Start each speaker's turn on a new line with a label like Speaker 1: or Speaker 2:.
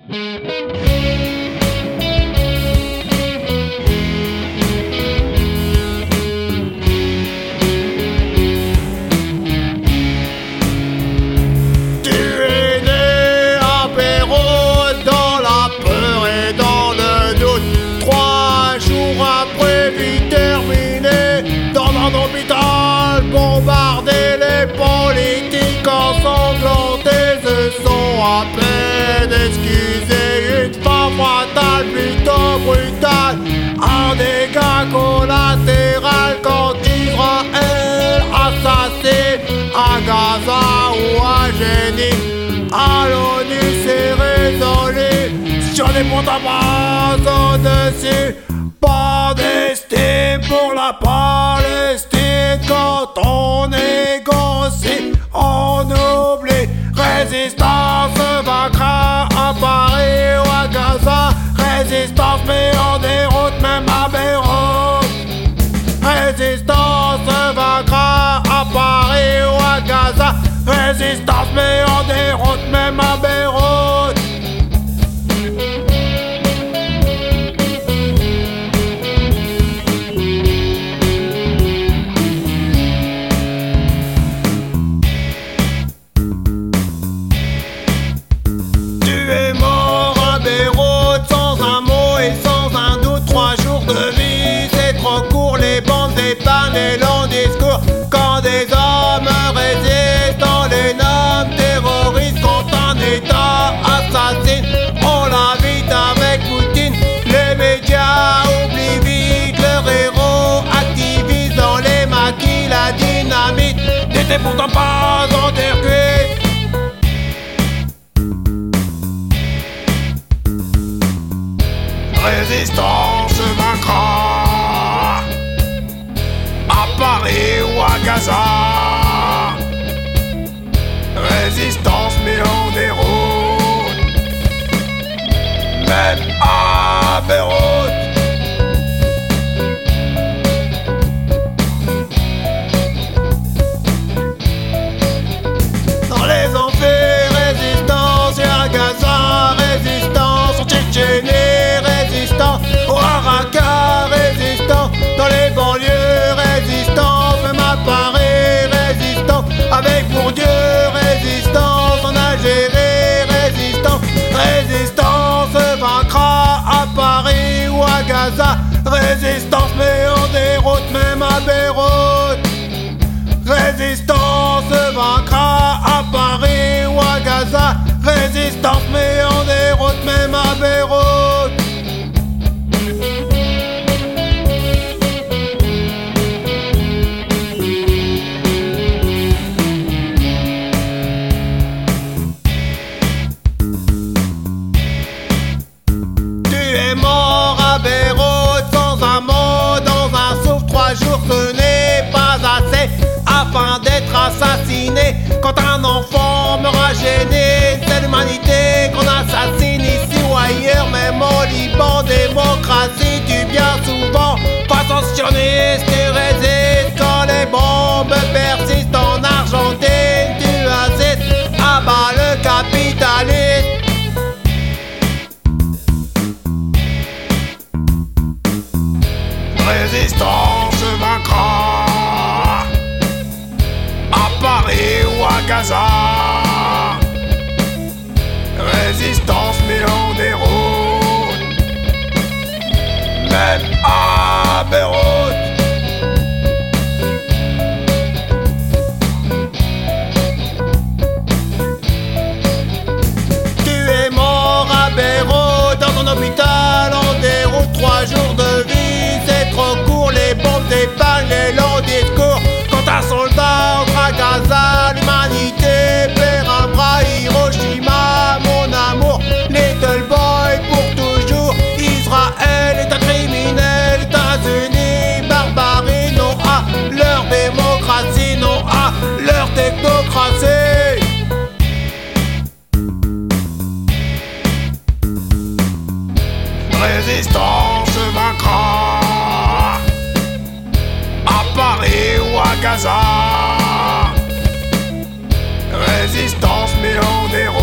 Speaker 1: Bombarder les politiques ensanglantés se sont à peine excusés. Une femme fatale plutôt brutale, un dégât collatéral quand Israël assassine à Gaza ou à Jénine. À l'ONU c'est résolu, sur les ponts à base au-dessus. Pas d'estime pour la Palestine. Quand on négocie, on oublie. Résistance vaincra à Paris ou à Gaza. Résistance met en déroute même à Beyrouth. Résistance vaincra à Paris ou à Gaza. Résistance met en déroute même à Beyrouth. Les longs discours quand des hommes résistants les nomment terroristes. Quand un État assassine, on l'invite avec Poutine. Les médias oublient vite leurs héros activistes dans les maquis. La dynamite n'était pourtant pas en terre cuite. Résistance vaincra Paris ou à Gaza. Résistance met en déroute même à Beyrouth. Dans les enfers, résistance, et à Gaza, résistance, en Tchétchénie, résistance, au Raqqa, résistance, dans les banlieues, résistance, même à Paris, résistance, avec Bourdieu, résistance, en Algérie, résistance, résistance vaincra à Paris ou à Gaza, résistance met en déroute même à Beyrouth. Résistance vaincra à Paris ou à Gaza, résistance met en déroute même à Beyrouth. Ce n'est pas assez afin d'être assassiné. Quand un enfant meurt gêné, c'est l'humanité qu'on assassine ici ou ailleurs, même au Liban. Démocratie tue bien souvent, croissance sioniste et résiste. Quand les bombes persistent en Argentine, tu assistes à bas le capitalisme. Résistance vaincra à Paris ou à Gaza. Résistance met en déroute même à Beyrouth. Tu es mort à Beyrouth dans ton hôpital en déroute. 3 jours de vie, c'est trop court. Les bombes dépannent les longs discours. Quand un soldat entre à Gaza, l'humanité perd un bras. Hiroshima, mon amour, Little Boy pour toujours. Israël est un criminel, États-Unis, barbarie. Non à leur démocratie, non à leur technocratie. Résistance vaincra à Paris ou à Gaza. Résistance met en déroute